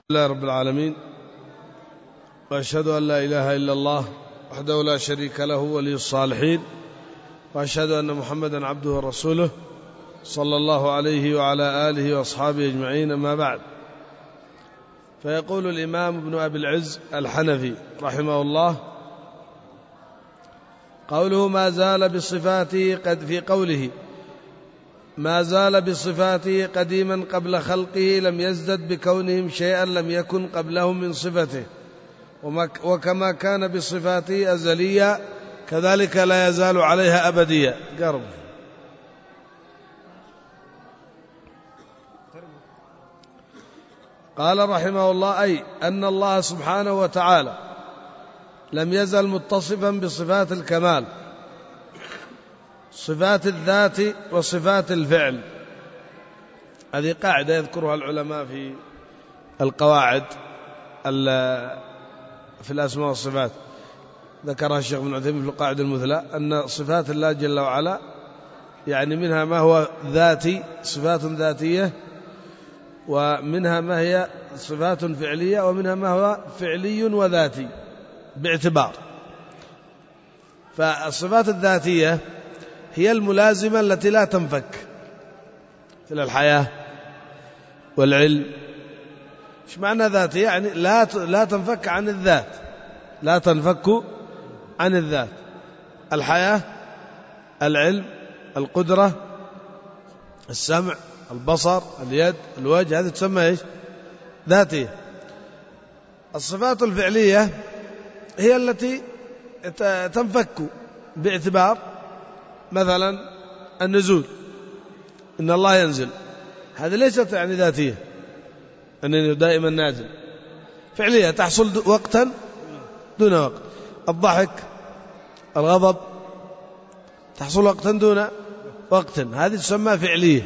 الله رب العالمين، وأشهد أن لا إله إلا الله وحده لا شريك له ولي الصالحين، وأشهد أن محمدا عبده ورسوله صلى الله عليه وعلى آله وأصحابه أجمعين. أما بعد، فيقول الإمام ابن أبي العز الحنفي رحمه الله: قوله ما زال بصفاته قد في قوله ما زال بصفاته قديما قبل خلقه لم يزدد بكونهم شيئا لم يكن قبلهم من صفته، وكما كان بصفاته أزليا كذلك لا يزال عليها أبديا. قرب. قال رحمه الله: أي أن الله سبحانه وتعالى لم يزل متصفا بصفات الكمال، صفات الذات وصفات الفعل. هذه قاعدة يذكرها العلماء في القواعد في الأسماء والصفات، ذكرها الشيخ ابن عثيمين في القاعدة المثلى، أن صفات الله جل وعلا يعني منها ما هو ذاتي صفات ذاتية، ومنها ما هي صفات فعلية، ومنها ما هو فعلي وذاتي باعتبار. فالصفات الذاتية هي الملازمة التي لا تنفك، مثل الحياة والعلم. ايش معنى ذاتية؟ يعني لا تنفك عن الذات، لا تنفك عن الذات. الحياة، العلم، القدرة، السمع، البصر، اليد، الوجه، هذه تسمى ايش؟ ذاتية. الصفات الفعلية هي التي تنفك باعتبار مثلا النزول، إن الله ينزل، هذه ليست يعني ذاتية أنني دائما نازل، فعلية تحصل وقتا دون وقت. الضحك، الغضب تحصل وقتا دون وقت، هذه تسمى فعلية.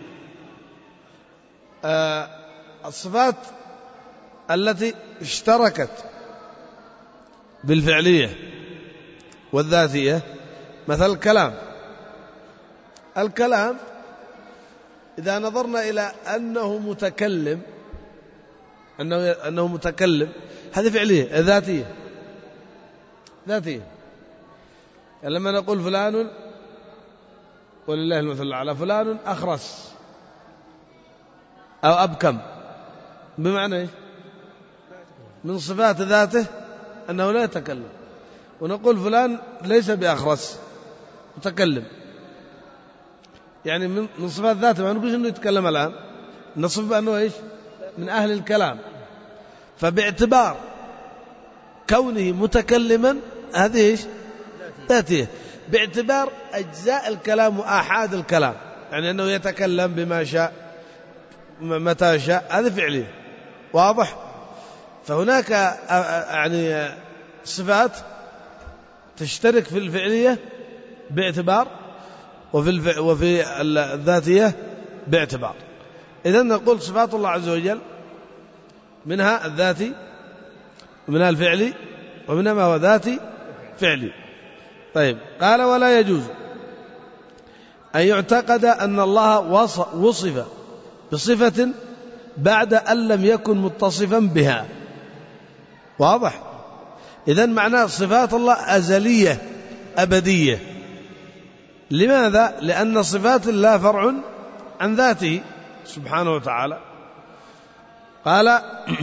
الصفات التي اشتركت بالفعلية والذاتية مثل الكلام إذا نظرنا إلى أنه متكلم، أنه متكلم، هذه فعلية ذاتية. يعني لما نقول فلان، ولله المثل الأعلى، فلان أخرس أو أبكم، بمعنى إيش؟ من صفات ذاته أنه لا يتكلم. ونقول فلان ليس بأخرس، متكلم، يعني من صفات ذاته، ما نقول إنه يتكلم الآن، نصف بأنه إيش؟ من أهل الكلام. فباعتبار كونه متكلما هذه إيش؟ ذاتية. باعتبار أجزاء الكلام وآحاد الكلام، يعني أنه يتكلم بما شاء متى شاء، هذه فعلية. واضح؟ فهناك يعني صفات تشترك في الفعلية باعتبار، وفي الذاتية باعتبار. إذن نقول صفات الله عز وجل منها الذاتي ومنها الفعلي ومنها ما هو ذاتي فعلي. طيب، قال: ولا يجوز أن يعتقد أن الله وصف بصفة بعد أن لم يكن متصفا بها. واضح؟ إذن معناه صفات الله أزلية أبدية. لماذا؟ لأن صفات الله فرع عن ذاته سبحانه وتعالى. قال: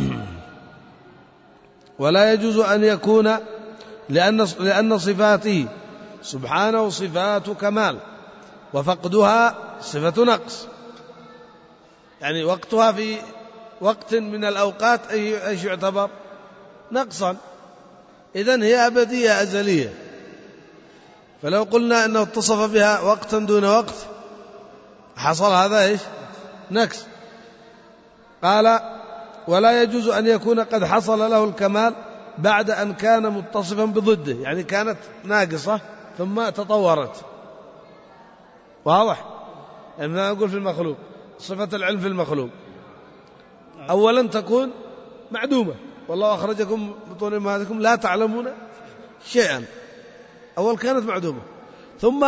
ولا يجوز أن يكون، لأن صفاته سبحانه صفات كمال، وفقدها صفة نقص. يعني وقتها في وقت من الأوقات أيش يعتبر؟ نقصا. إذن هي أبدية أزلية. فلو قلنا أنه اتصف بها وقتا دون وقت حصل هذا إيش؟ نقص. قال: ولا يجوز أن يكون قد حصل له الكمال بعد أن كان متصفا بضده، يعني كانت ناقصة ثم تطورت. واضح؟ يعني نقول في المخلوق صفة العلم في المخلوق أولا تكون معدومة، والله أخرجكم بطون أمهاتكم لا تعلمون شيئا. أول كانت معدومة، ثم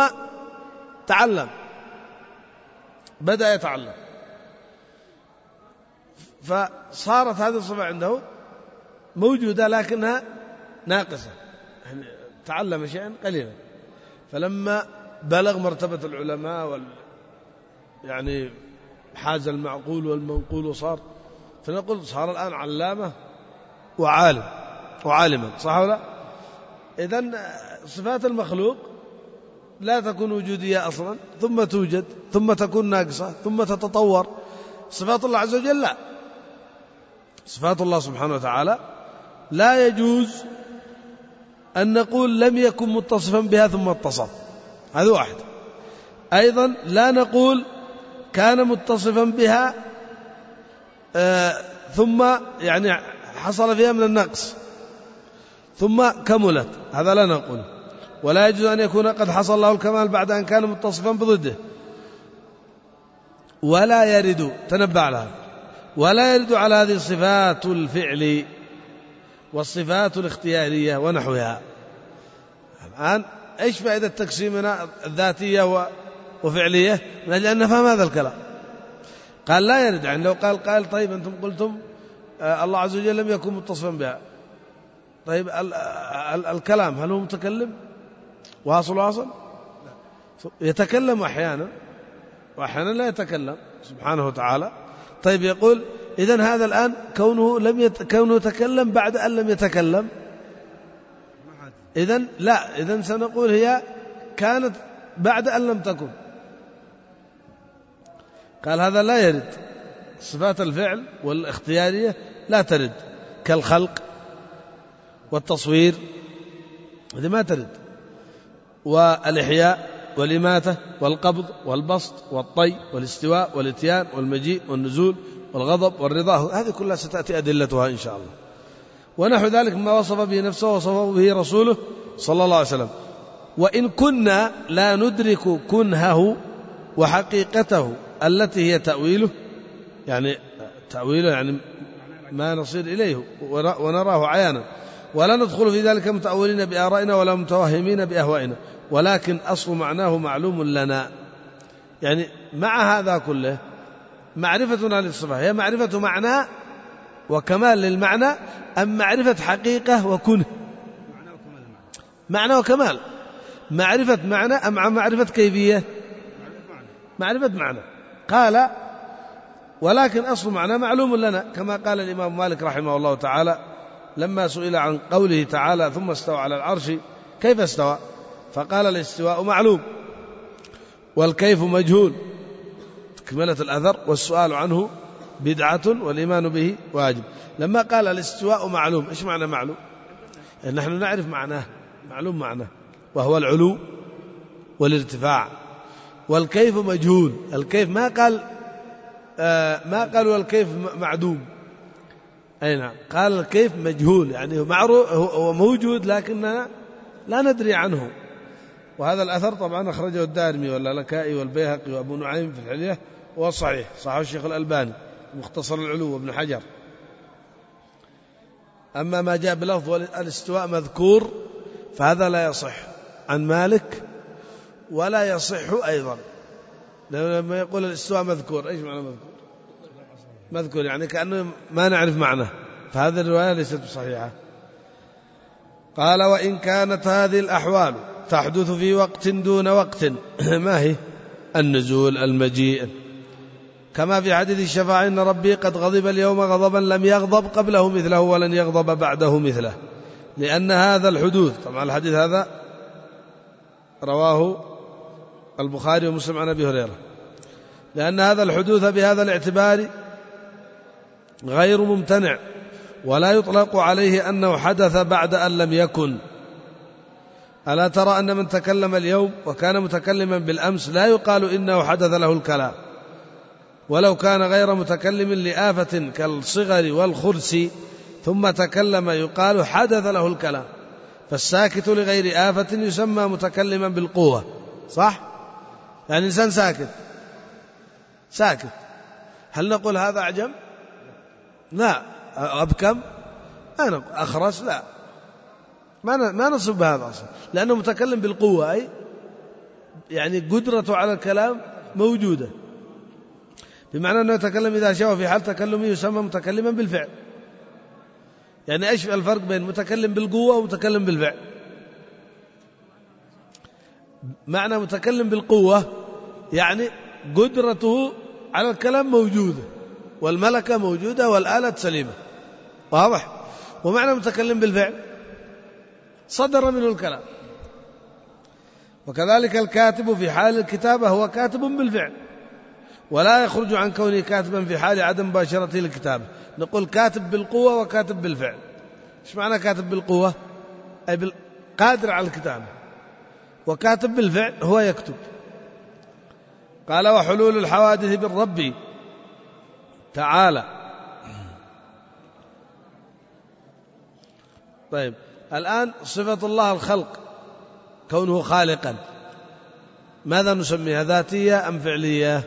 بدأ يتعلم، فصارت هذه الصفة عنده موجودة لكنها ناقصة، يعني تعلم شيئا قليلا. فلما بلغ مرتبة العلماء يعني حاز المعقول والمنقول فنقول صار الآن علامة وعالما، صح ولا؟ إذن صفات المخلوق لا تكون وجودية أصلا، ثم توجد، ثم تكون ناقصة، ثم تتطور. صفات الله عز وجل لا، صفات الله سبحانه وتعالى لا يجوز أن نقول لم يكن متصفا بها ثم اتصف، هذا واحد. أيضا لا نقول كان متصفا بها ثم يعني حصل فيها من النقص ثم كملت، هذا لا نقول. ولا يجوز أن يكون قد حصل له الكمال بعد أن كان متصفا بضده. ولا يرد، تنبع لها، ولا يرد على هذه الصفات الفعل والصفات الاختيارية ونحوها. الآن إيش فائدة تقسيمنا الذاتية وفعلية؟ من أجل أن نفهم هذا الكلام. قال لا يرد، يعني لو قال طيب أنتم قلتم الله عز وجل لم يكن متصفا بها، طيب الكلام هل هو متكلم واصل؟ يتكلم أحيانا وأحيانا لا يتكلم سبحانه وتعالى. طيب يقول إذن هذا الآن كونه يتكلم بعد أن لم يتكلم، إذن لا، إذن سنقول هي كانت بعد أن لم تكن. قال هذا لا يرد، صفات الفعل والاختيارية لا ترد، كالخلق والتصوير هذه ما ترد، والإحياء والإماتة والقبض والبسط والطي والاستواء والاتيان والمجيء والنزول والغضب والرضا، هذه كلها ستأتي أدلتها إن شاء الله. ونحو ذلك ما وصف به نفسه وصفه به رسوله صلى الله عليه وسلم. وإن كنا لا ندرك كنهه وحقيقته التي هي تأويله، يعني ما نصير إليه ونراه عيانا، ولا ندخل في ذلك متأولين بآرائنا ولا متوهمين بأهوائنا، ولكن أصل معناه معلوم لنا. يعني مع هذا كله معرفتنا للصفة هي معرفة معنى وكمال للمعنى، أم معرفة حقيقة وكنه؟ معنى وكمال، معرفة معنى أم معرفة كيفية؟ معرفة معنى. قال ولكن أصل معنى معلوم لنا، كما قال الإمام مالك رحمه الله تعالى لما سئل عن قوله تعالى ثم استوى على العرش كيف استوى؟ فقال الاستواء معلوم والكيف مجهول، تكملة الأثر، والسؤال عنه بدعة والإيمان به واجب. لما قال الاستواء معلوم، إيش معنى معلوم؟ يعني نحن نعرف معناه، معلوم معناه، وهو العلو والارتفاع. والكيف مجهول، الكيف ما قال والكيف معدوم، أي نعم، قال الكيف مجهول، يعني هو موجود لكننا لا ندري عنه. وهذا الأثر طبعا أخرجه الدارمي واللالكائي والبيهقي وأبو نعيم في الحلية، وهو صحيح، صححه الشيخ الألباني مختصر العلو وابن حجر. أما ما جاء بلفظ الاستواء مذكور فهذا لا يصح عن مالك ولا يصح أيضا، لما يقول الاستواء مذكور، إيش معنى مذكور؟ مذكور يعني كأنه ما نعرف معناه، فهذه الرواية ليست صحيحة. قال وإن كانت هذه الأحوال تحدث في وقت دون وقت، ما هي؟ النزول، المجيء، كما في حديث الشفاعة إن ربي قد غضب اليوم غضبا لم يغضب قبله مثله ولن يغضب بعده مثله، لأن هذا الحدوث، طبعا الحديث هذا رواه البخاري ومسلم عن أبي هريرة، لأن هذا الحدوث بهذا الاعتبار غير ممتنع، ولا يطلق عليه أنه حدث بعد أن لم يكن. ألا ترى أن من تكلم اليوم وكان متكلما بالأمس لا يقال إنه حدث له الكلام، ولو كان غير متكلم لآفة كالصغر والخرس ثم تكلم يقال حدث له الكلام. فالساكت لغير آفة يسمى متكلما بالقوة، صح؟ يعني إنسان ساكت، هل نقول هذا أعجم؟ لا. أبكم؟ أخرس؟ لا، ما نصب هذا أصلا، لأنه متكلم بالقوة، أي يعني قدرته على الكلام موجودة. بمعنى أنه يتكلم إذا شاء في حال تكلمه يسمى متكلما بالفعل. يعني إيش الفرق بين متكلم بالقوة ومتكلم بالفعل؟ معنى متكلم بالقوة يعني قدرته على الكلام موجودة والملكة موجودة والآلة سليمة، واضح؟ ومعنى متكلم بالفعل صدر منه الكلام. وكذلك الكاتب في حال الكتابة هو كاتب بالفعل، ولا يخرج عن كونه كاتبا في حال عدم مباشرته للكتابة. نقول كاتب بالقوة وكاتب بالفعل. ايش معنى كاتب بالقوة؟ أي قادر على الكتابة. وكاتب بالفعل هو يكتب. قال وحلول الحوادث بالرب تعالى. طيب الآن صفة الله الخلق كونه خالقا، ماذا نسميها؟ ذاتية أم فعلية؟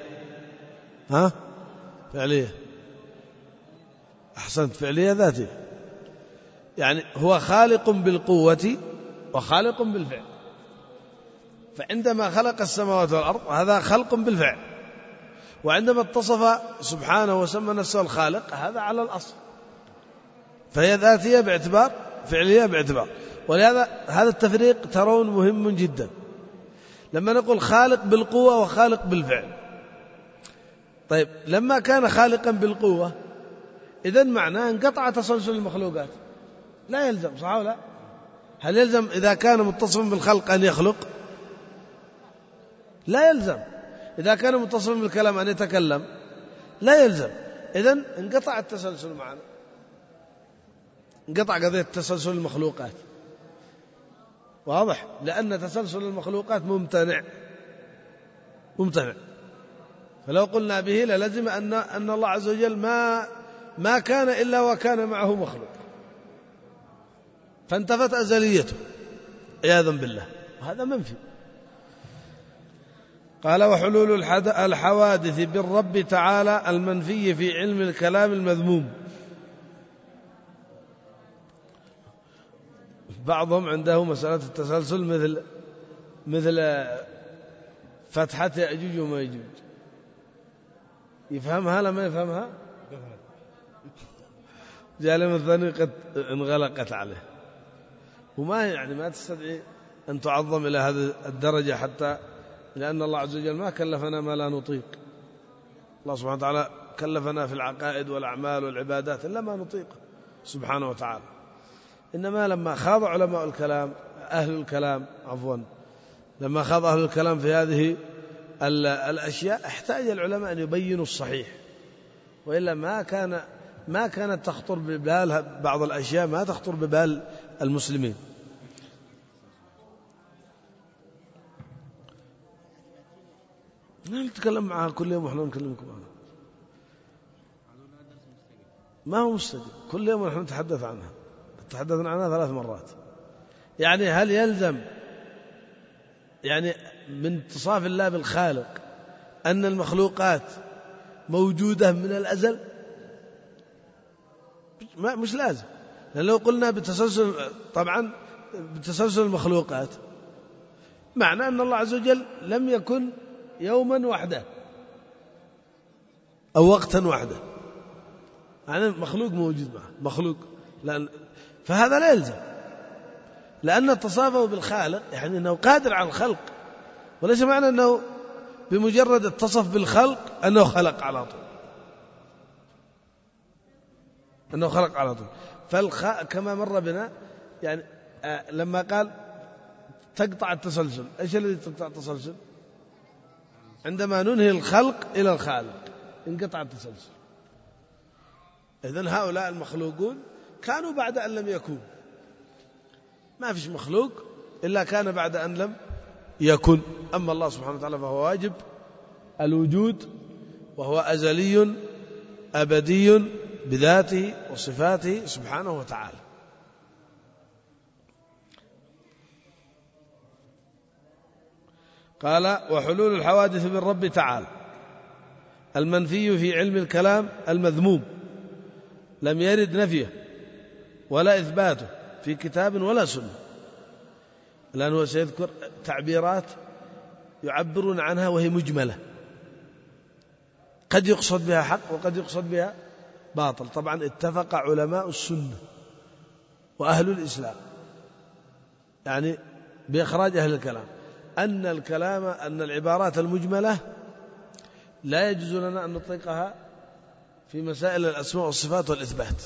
فعلية. أحسنت، فعلية ذاتية. يعني هو خالق بالقوة وخالق بالفعل. فعندما خلق السماوات والأرض هذا خلق بالفعل، وعندما اتصف سبحانه وسمى نفسه الخالق هذا على الأصل، فهي ذاتية باعتبار فعلية باعتبار. ولهذا هذا التفريق ترون مهم جدا. لما نقول خالق بالقوة وخالق بالفعل، طيب لما كان خالقا بالقوة إذن معناه انقطع تسلسل المخلوقات، لا يلزم، صح ولا لا؟ هل يلزم إذا كان متصفا بالخلق أن يخلق؟ لا يلزم. إذا كان متصفا بالكلام أن يتكلم؟ لا يلزم. إذن انقطع التسلسل معنا، انقطع قضية تسلسل المخلوقات، واضح؟ لأن تسلسل المخلوقات ممتنع. فلو قلنا به للزم أن الله عز وجل ما كان إلا وكان معه مخلوق، فانتفت أزليته عياذا بالله، وهذا منفي. قال وحلول الحوادث بالرب تعالى المنفي في علم الكلام المذموم. بعضهم عنده مسألة التسلسل مثل فتحة يأجوج وماجوج، يفهمها لما يفهمها جالم الثاني قد انغلقت عليه، وما يعني ما تستدعي أن تعظم إلى هذه الدرجة، حتى لأن الله عز وجل ما كلفنا ما لا نطيق. الله سبحانه وتعالى كلفنا في العقائد والأعمال والعبادات إلا ما نطيق سبحانه وتعالى. إنما لما خاض علماء الكلام لما خاض أهل الكلام في هذه الأشياء احتاج العلماء أن يبينوا الصحيح، وإلا ما كانت تخطر ببال بعض الأشياء، ما تخطر ببال المسلمين. نتكلم معها كل يوم ونحن نكلمكم عنها، ما هو مستجد. كل يوم ونحن نتحدث عنها، تحدثنا عنها 3 مرات. يعني هل يلزم يعني من اتصاف الله بالخالق أن المخلوقات موجودة من الأزل؟ مش لازم. لأن لو قلنا طبعا بتسلسل المخلوقات معنى أن الله عز وجل لم يكن يوما وحده أو وقتا وحده، يعني مخلوق موجود معه مخلوق، فهذا لا يلزم، لأن اتصافه بالخالق يعني أنه قادر على الخلق، وليس معنى أنه بمجرد اتصف بالخلق أنه خلق على طول، كما مر بنا يعني لما قال تقطع التسلسل، إيش الذي تقطع التسلسل؟ عندما ننهي الخلق إلى الخالق انقطع التسلسل. إذن هؤلاء المخلوقون كانوا بعد أن لم يكون، ما فيش مخلوق إلا كان بعد أن لم يكن. أما الله سبحانه وتعالى فهو واجب الوجود، وهو أزلي أبدي بذاته وصفاته سبحانه وتعالى. قال وحلول الحوادث بالرب تعالى المنفي في علم الكلام المذموم، لم يرد نفيه ولا إثباته في كتاب ولا سنة. الآن هو سيذكر تعبيرات يعبرون عنها وهي مجملة، قد يقصد بها حق وقد يقصد بها باطل. طبعا اتفق علماء السنة وأهل الإسلام يعني بإخراج أهل الكلام أن العبارات المجملة لا يجوز لنا أن نطلقها في مسائل الأسماء والصفات والإثبات،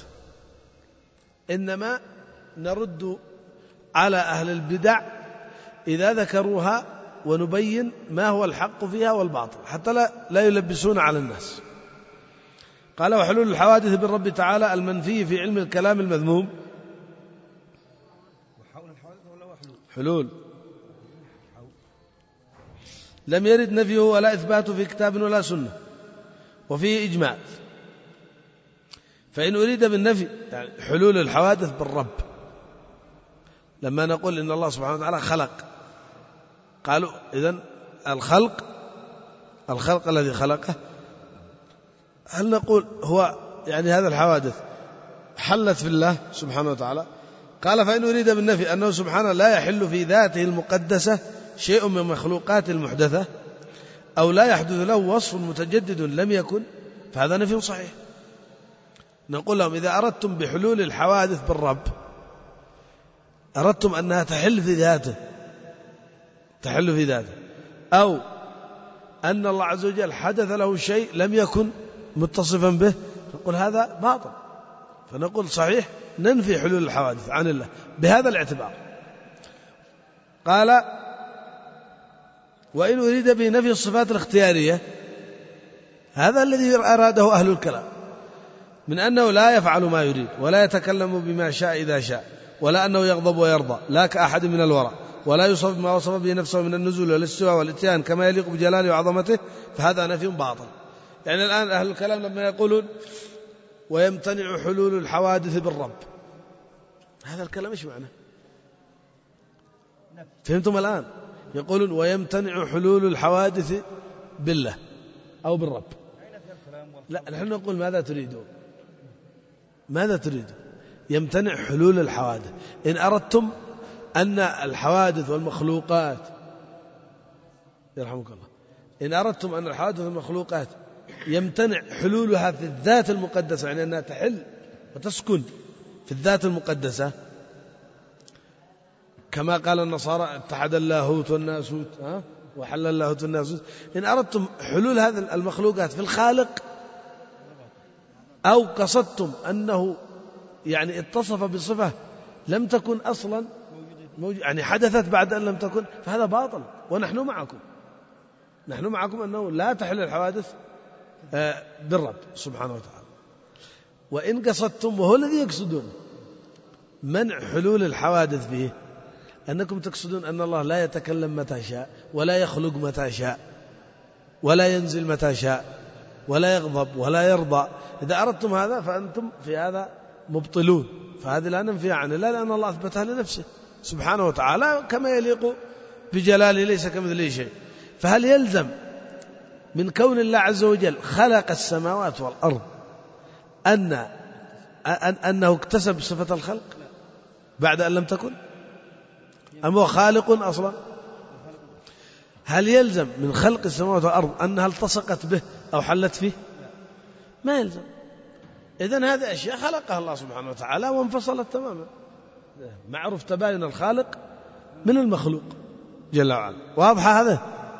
إنما نرد على أهل البدع إذا ذكروها ونبين ما هو الحق فيها والباطل حتى لا يلبسون على الناس. قال وحلول الحوادث بالرب تعالى المنفي في علم الكلام المذموم. حلول لم يرد نفيه ولا إثباته في كتاب ولا سنة وفيه إجماع. فإن أريد بالنفي يعني حلول الحوادث بالرب، لما نقول إن الله سبحانه وتعالى خلق، قالوا إذن الخلق الذي خلقه، هل نقول هو يعني هذا الحوادث حلت في الله سبحانه وتعالى؟ قال فإن أريد بالنفي أنه سبحانه لا يحل في ذاته المقدسة شيء من مخلوقات المحدثة أو لا يحدث له وصف متجدد لم يكن، فهذا نفي صحيح. نقول لهم إذا أردتم بحلول الحوادث بالرب أردتم أنها تحل في ذاته أو أن الله عز وجل حدث له شيء لم يكن متصفا به، نقول هذا باطل. فنقول صحيح ننفي حلول الحوادث عن الله بهذا الاعتبار. قال وإن أريد به نفي الصفات الاختيارية، هذا الذي أراده أهل الكلام من أنه لا يفعل ما يريد ولا يتكلم بما شاء إذا شاء، ولا أنه يغضب ويرضى لا كأحد من الورى، ولا يوصف ما وصف به نفسه من النزول والاستواء والاتيان كما يليق بجلاله وعظمته، فهذا نفي باطل. يعني الآن أهل الكلام لما يقولون ويمتنع حلول الحوادث بالرب، هذا الكلام إيش معنى؟ فهمتم الآن؟ يقولون ويمتنع حلول الحوادث بالله أو بالرب. لا، نحن نقول ماذا تريدون؟ يمتنع حلول الحوادث. إن أردتم أن الحوادث والمخلوقات يرحمك الله، إن أردتم أن الحوادث والمخلوقات يمتنع حلولها في الذات المقدسة، يعني أنها تحل وتسكن في الذات المقدسة كما قال النصارى اتحد اللاهوت والناسوت وحل اللاهوت والناسوت. إن أردتم حلول هذه المخلوقات في الخالق أو قصدتم أنه يعني اتصف بصفة لم تكن أصلا يعني حدثت بعد أن لم تكن، فهذا باطل. ونحن معكم أنه لا تحل الحوادث بالرب سبحانه وتعالى. وإن قصدتم، وهو الذي يقصدون منع حلول الحوادث به، أنكم تقصدون أن الله لا يتكلم متى شاء ولا يخلق متى شاء ولا ينزل متى شاء ولا يغضب ولا يرضى. إذا أردتم هذا فأنتم في هذا مبطلون، فهذه لا ننفي عنه لا، لأن الله أثبتها لنفسه سبحانه وتعالى كما يليق بجلاله ليس كمثله شيء. فهل يلزم من كون الله عز وجل خلق السماوات والأرض أنه اكتسب صفة الخلق بعد أن لم تكن؟ أم هو خالق أصلا؟ هل يلزم من خلق السماوات والأرض أنها التصقت به أو حلت فيه؟ ما يلزم. إذن هذه أشياء خلقها الله سبحانه وتعالى وانفصلت تماما. معروف تباين الخالق من المخلوق جل وعلا. واضح هذا؟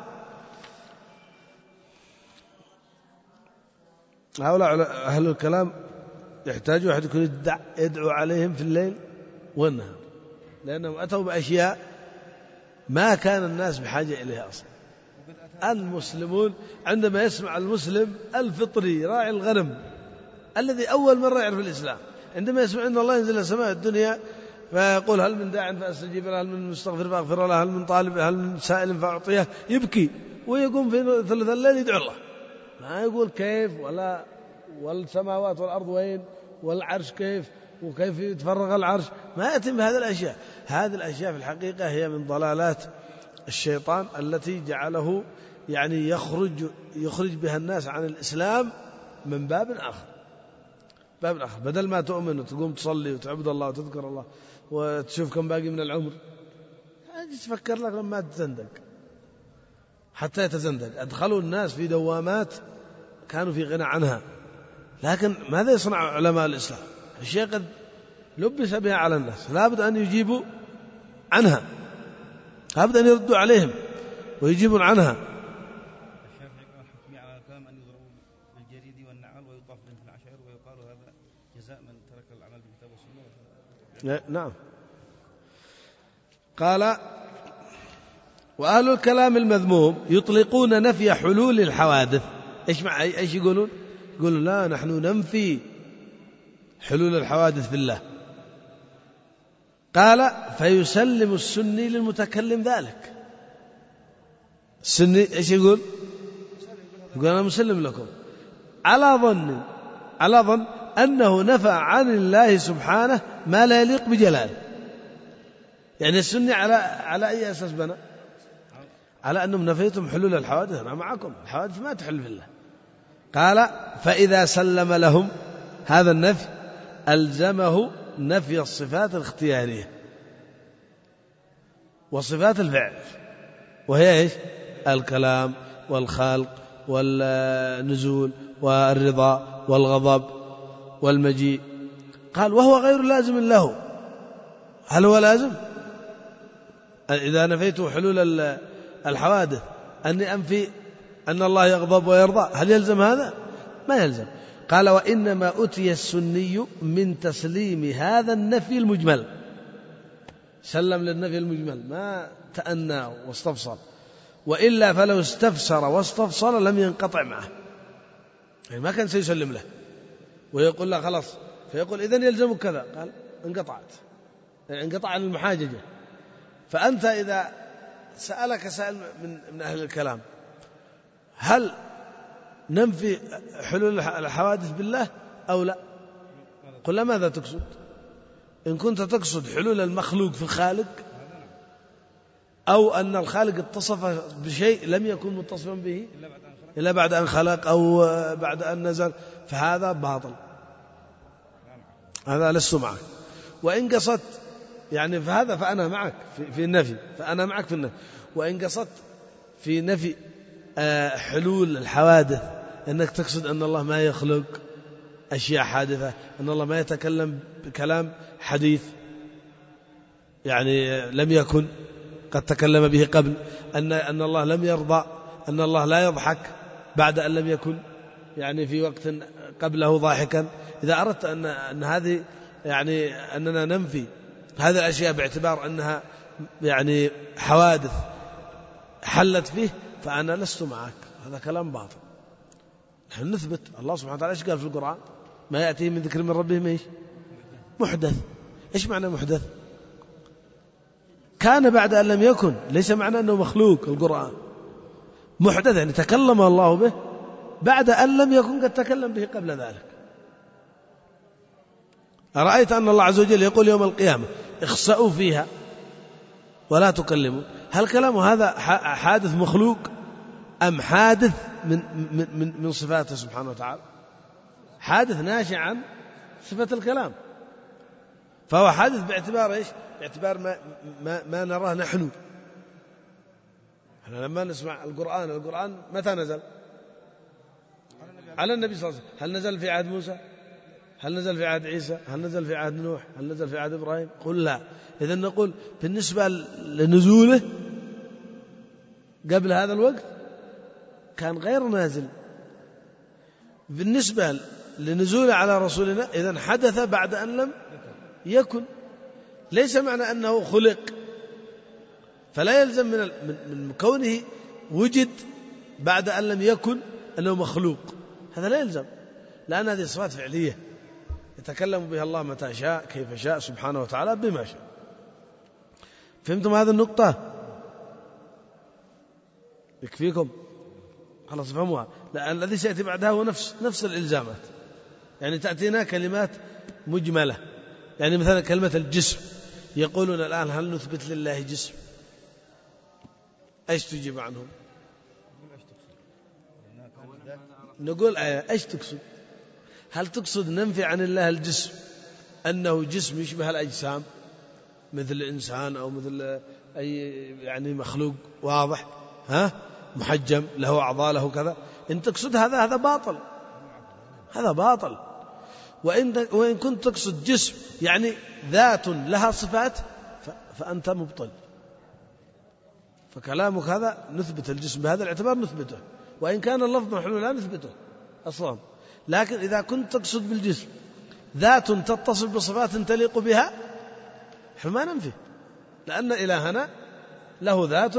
هؤلاء أهل الكلام يحتاج واحد يكون يدعو عليهم في الليل والنهار، لأنهم أتوا بأشياء ما كان الناس بحاجة إليها أصلا. المسلمون عندما يسمع المسلم الفطري راعي الغنم الذي أول مرة يعرف الإسلام، عندما يسمع أن الله ينزل السماء الدنيا فيقول هل من داع فأستجيب له، هل من مستغفر فأغفر له، هل من طالب، هل من سائل فأعطيه، يبكي ويقوم في ثلث الليل يدعو الله، ما يقول كيف ولا والسماوات والأرض وين والعرش كيف وكيف يتفرغ العرش، ما يتم بهذه الأشياء. هذه الأشياء في الحقيقة هي من ضلالات الشيطان التي جعله يعني يخرج بها الناس عن الإسلام من باب آخر. بدل ما تؤمن وتقوم تصلي وتعبد الله وتذكر الله وتشوف كم باقي من العمر، تفكر لك لما تزندق حتى يتزندق. أدخلوا الناس في دوامات كانوا في غنى عنها، لكن ماذا يصنع علماء الإسلام؟ الشيء قد لبس بها على الناس، لابد أن يجيبوا عنها، لابد أن يردوا عليهم ويجيبون عنها. الشافعي قال حكمي على الكلام أن يضربوا بالجريد والنعال ويطاف بهم في العشائر ويقال هذا جزاء من ترك العمل بالكتاب والسنة. نعم. قال وأهل الكلام المذموم يطلقون نفي حلول الحوادث. إيش يقولون؟ يقولون لا، نحن ننفي حلول الحوادث بالله. قال فيسلم السني للمتكلم ذلك. السني إيش يقول؟ يقول أنا مسلم لكم على ظن أنه نفى عن الله سبحانه ما لا يليق بجلاله. يعني السني على أي أساس بنى؟ على أنهم نفيتم حلول الحوادث. أنا معكم، الحوادث ما تحل بالله. قال فإذا سلم لهم هذا النفي ألزمه نفي الصفات الاختيارية وصفات الفعل، وهي إيش؟ الكلام والخلق والنزول والرضا والغضب والمجيء. قال وهو غير لازم له. هل هو لازم؟ إذا نفيت حلول الحوادث أني أنفي أن الله يغضب ويرضى، هل يلزم هذا؟ ما يلزم. قال وإنما أتي السني من تسليم هذا النفي المجمل، سلم للنفي المجمل ما تأنى واستفصل، وإلا فلو استفسر واستفصل لم ينقطع معه، يعني ما كان سيسلم له ويقول له خلاص، فيقول إذن يلزمك كذا، قال انقطعت، يعني انقطع عن المحاججة. فأنت إذا سألك سائل من أهل الكلام هل ننفي حلول الحوادث بالله أو لا؟ قل له ماذا تقصد؟ إن كنت تقصد حلول المخلوق في الخالق، أو أن الخالق اتصف بشيء لم يكن متصفا به إلا بعد أن خلق أو بعد أن نزل، فهذا باطل، هذا لست معك. وإن قصدت يعني فهذا فأنا معك في النفي، فأنا معك في النفي. وإن قصدت في نفي حلول الحوادث أنك تقصد أن الله ما يخلق أشياء حادثة، أن الله ما يتكلم بكلام حديث يعني لم يكن قد تكلم به قبل، أن الله لم يرضى، أن الله لا يضحك بعد أن لم يكن يعني في وقت قبله ضاحكا. إذا أردت أن هذه يعني أننا ننفي هذه الأشياء باعتبار أنها يعني حوادث حلت فيه، فأنا لست معك، هذا كلام باطل. نحن نثبت الله سبحانه وتعالى إيش قال في القرآن؟ ما يأتيه من ذكر من ربهم إيش؟ محدث. إيش معنى محدث؟ كان بعد أن لم يكن، ليس معنى أنه مخلوق. القرآن محدث يعني تكلم الله به بعد أن لم يكن قد تكلم به قبل ذلك. أرأيت أن الله عز وجل يقول يوم القيامة اخسأوا فيها ولا تكلموا، هل كلامه هذا حادث مخلوق أم حادث من صفاته سبحانه وتعالى؟ حادث ناشئ عن صفة الكلام، فهو حادث باعتبار إيش؟ باعتبار ما نراه نحن. احنا لما نسمع القرآن متى نزل؟ على النبي صلى الله عليه وسلم. هل نزل في عهد موسى؟ هل نزل في عهد عيسى؟ هل نزل في عهد نوح؟ هل نزل في عهد إبراهيم؟ قل لا. إذن نقول بالنسبة لنزوله قبل هذا الوقت كان غير نازل. بالنسبة لنزوله على رسولنا إذن حدث بعد أن لم يكن. ليس معنى أنه خلق، فلا يلزم من كونه وجد بعد أن لم يكن أنه مخلوق، هذا لا يلزم، لأن هذه صفات فعلية يتكلم بها الله متى شاء كيف شاء سبحانه وتعالى بما شاء. فهمتم هذه النقطة؟ يكفيكم خلاص فهموها. الذي سيأتي بعدها هو نفس الإلزامات، يعني تأتينا كلمات مجملة. يعني مثلا كلمة الجسم، يقولون الآن هل نثبت لله جسم؟ ايش تجيب عنهم؟ نقول ايش تقصد؟ هل تقصد ننفي عن الله الجسم أنه جسم يشبه الأجسام مثل الإنسان أو مثل أي يعني مخلوق واضح محجم له أعضاء له كذا، إن تقصد هذا باطل، هذا باطل. وإن كنت تقصد جسم يعني ذات لها صفات فأنت مبطل. فكلامك هذا نثبت الجسم بهذا الاعتبار نثبته، وإن كان اللفظ محلول لا نثبته أصلا. لكن إذا كنت تقصد بالجسم ذات تتصف بصفات تليق بها فما ننفي، لأن إلهنا له ذات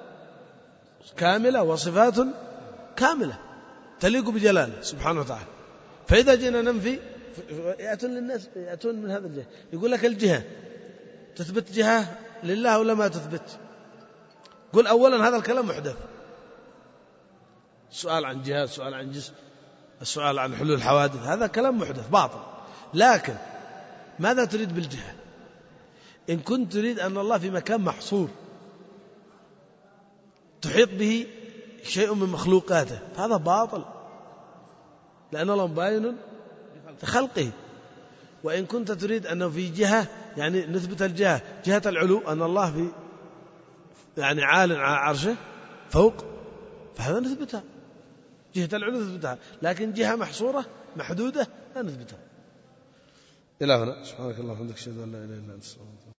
كاملة وصفات كاملة تليق بجلاله سبحانه وتعالى. فإذا جينا ننفي يأتون من هذا الجهة، يقول لك الجهة تثبت جهة لله ولا ما تثبت؟ قل أولا هذا الكلام محدث، السؤال عن جهة، السؤال عن جسم، السؤال عن حلول الحوادث، هذا كلام محدث باطل. لكن ماذا تريد بالجهة؟ إن كنت تريد أن الله في مكان محصور تحيط به شيء من مخلوقاته فهذا باطل، لأن الله مباين لخلقه. وإن كنت تريد أنه في جهة يعني نثبت الجهة، جهة العلو، أن الله في يعني عال على عرشه فوق، فهذا نثبتها، جهة العلو نثبتها. لكن جهة محصورة محدودة لا نثبتها. إلى هنا سبحانك اللهم وبحمدك أشهد أن لا إله إلا أنت.